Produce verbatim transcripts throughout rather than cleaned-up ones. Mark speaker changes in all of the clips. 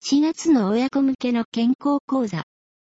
Speaker 1: しがつの親子向けの健康講座。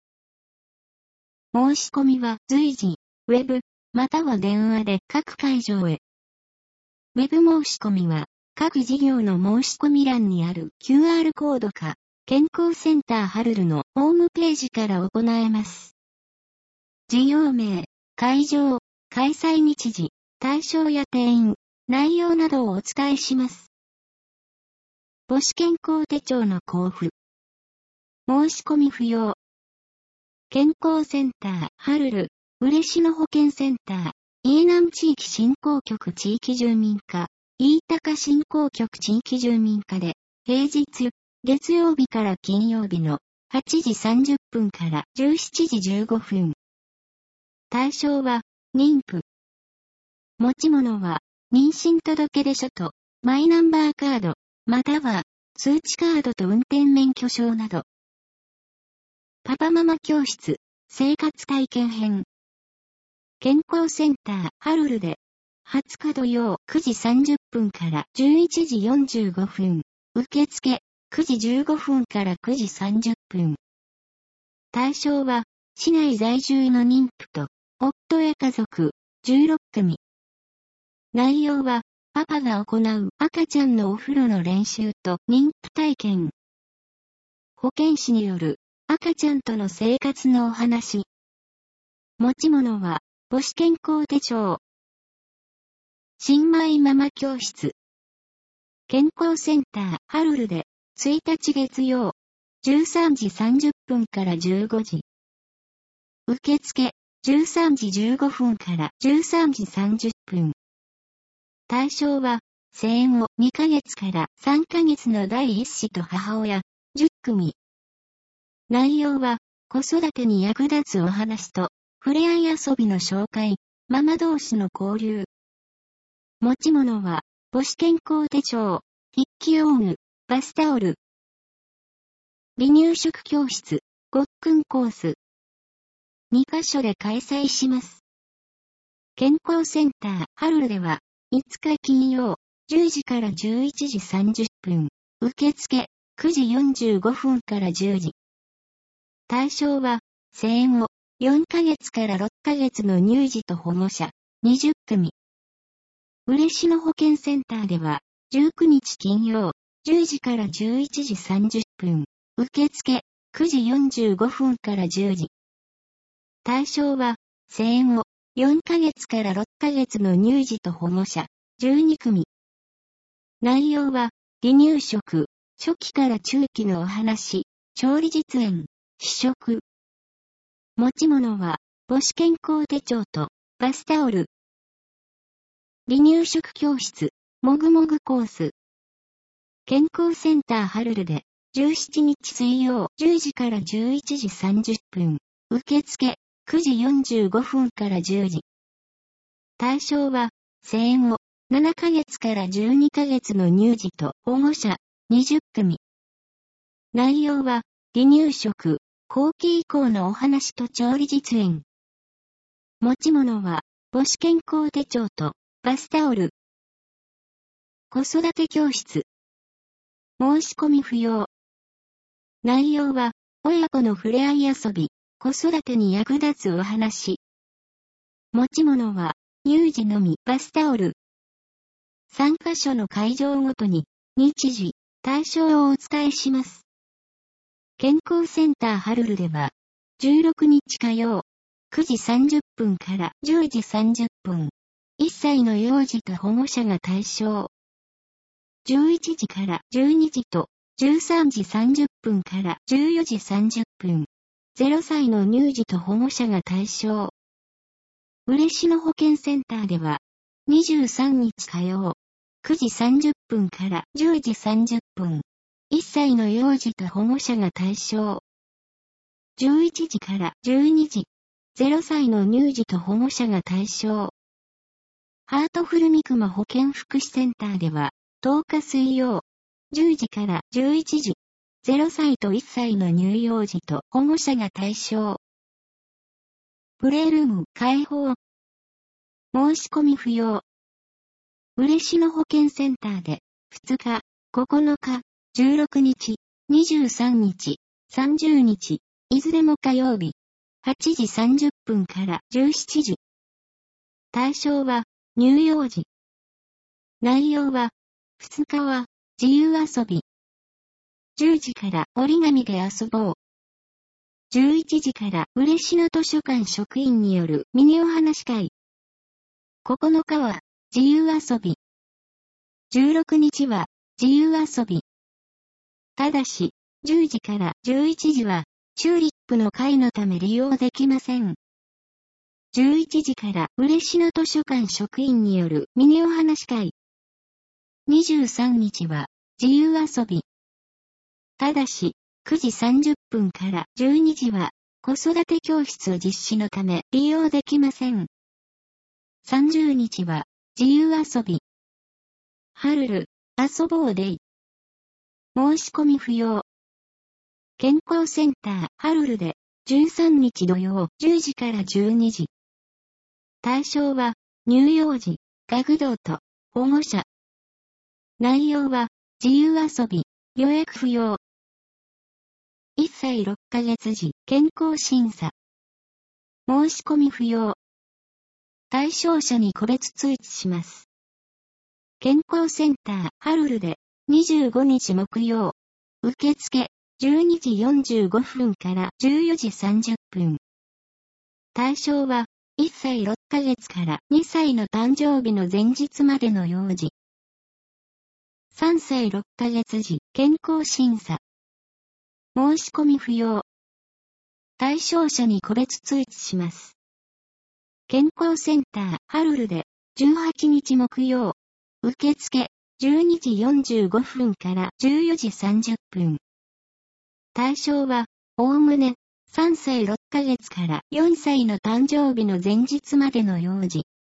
Speaker 1: 申し込みは随時、ウェブ、または電話で各会場へ。ウェブ申し込みは、各事業の申し込み欄にある キューアール コードか、健康センターハルルのホームページから行えます。事業名、会場、開催日時、対象や定員、内容などをお伝えします。母子健康手帳の交付。申し込み不要。健康センター、ハルル、嬉野保健センター、飯南地域振興局地域住民課、飯高振興局地域住民課で、平日、月曜日から金曜日のはちじさんじゅっぷんからじゅうしちじじゅうごふん。対象は、妊婦。持ち物は、妊娠届出書と、マイナンバーカード、または、通知カードと運転免許証など。パパママ教室、生活体験編。健康センター、ハルルで、はつか土曜くじさんじゅっぷんからじゅういちじよんじゅうごふん。受付、くじじゅうごふんからくじさんじゅっぷん。対象は、市内在住の妊婦と、夫や家族、じゅうろっくみ。内容は、パパが行う赤ちゃんのお風呂の練習と妊婦体験。保健師による赤ちゃんとの生活のお話。持ち物は母子健康手帳。新米ママ教室。健康センターハルルでついたち月曜じゅうさんじさんじゅっぷんからじゅうごじ。受付じゅうさんじじゅうごふんからじゅうさんじさんじゅっぷん。対象は、生後にかげつからさんかげつの第一子と母親、じゅっくみ。内容は、子育てに役立つお話と、触れ合い遊びの紹介、ママ同士の交流。持ち物は、母子健康手帳、筆記用具、バスタオル。離乳食教室、ごっくんコース。にカ所で開催します。健康センター、ハルルでは、いつか金曜、じゅうじからじゅういちじさんじゅっぷん。受付、くじよんじゅうごふんからじゅうじ。対象は、生後、よんかげつからろっかげつの乳児と保護者、にじゅっくみ。嬉野保健センターでは、じゅうくにち金曜、じゅうじからじゅういちじさんじゅっぷん。受付、くじよんじゅうごふんからじゅうじ。対象は、生後、よんかげつからろっかげつの乳児と保護者、じゅうにくみ。内容は、離乳食、初期から中期のお話、調理実演、試食。持ち物は、母子健康手帳と、バスタオル。離乳食教室、もぐもぐコース。健康センターハルルで、じゅうしちにち水曜じゅうじからじゅういちじさんじゅっぷん。受付、くじよんじゅうごふんからじゅうじ。対象は、生後、ななかげつからじゅうにかげつの乳児と保護者、にじゅっくみ。内容は、離乳食、後期以降のお話と調理実演。持ち物は、母子健康手帳と、バスタオル。子育て教室。申し込み不要。内容は、親子の触れ合い遊び、子育てに役立つお話。持ち物は、乳児のみ、バスタオル。さんカ所の会場ごとに、日時、対象をお伝えします。健康センターハルルでは、じゅうろくにち火曜、くじさんじゅっぷんからじゅうじさんじゅっぷん。いっさいの幼児と保護者が対象。じゅういちじからじゅうにじと、じゅうさんじさんじゅっぷんからじゅうよじさんじゅっぷん。ゼロさいの乳児と保護者が対象。嬉野保健センターでは、にじゅうさんにち火曜、くじさんじゅっぷんからじゅうじさんじゅっぷん。いっさいの幼児と保護者が対象。じゅういちじからじゅうにじ、ゼロさいの乳児と保護者が対象。ハートフルミクマ保健福祉センターでは、とおか水曜、じゅうじからじゅういちじ、ゼロさいといっさいの乳幼児と保護者が対象。プレイルーム開放。申し込み不要。嬉野保健センターで、ふつか、ここのか、じゅうろくにち、 にじゅうさんにち、さんじゅうにち、いずれも火曜日、はちじさんじゅっぷんからじゅうしちじ。対象は、乳幼児。内容は、ふつかは、自由遊び。じゅうじから折り紙で遊ぼう。じゅういちじから嬉野図書館職員によるミニお話会。ここのかは、自由遊び。じゅうろくにちは、自由遊び。ただし、じゅうじからじゅういちじは、チューリップの会のため利用できません。じゅういちじから嬉野図書館職員によるミニお話会。にじゅうさんにちは、自由遊び。ただし、くじさんじゅっぷんからじゅうにじは、子育て教室実施のため利用できません。さんじゅうにちは、自由遊び。はるる、遊ぼうデイ。申し込み不要。健康センター、はるるで、じゅうさんにち土曜、じゅうじからじゅうにじ。対象は、乳幼児、学童と、保護者。内容は、自由遊び、予約不要。いっさいろっかげつ時、健康審査。申し込み不要。対象者に個別通知します。健康センター、はるるで、にじゅうごにち木曜。受付、じゅうにじよんじゅうごふんからじゅうよじさんじゅっぷん。対象は、いっさいろっかげつからにさいの誕生日の前日までの幼児。さんさいろっかげつ時、健康審査。申し込み不要。対象者に個別通知します。健康センター、はるるで、じゅうはちにち木曜。受付、じゅうにじよんじゅうごふんからじゅうよじさんじゅっぷん。対象は、おおむね、さんさいろっかげつからよんさいの誕生日の前日までの幼児。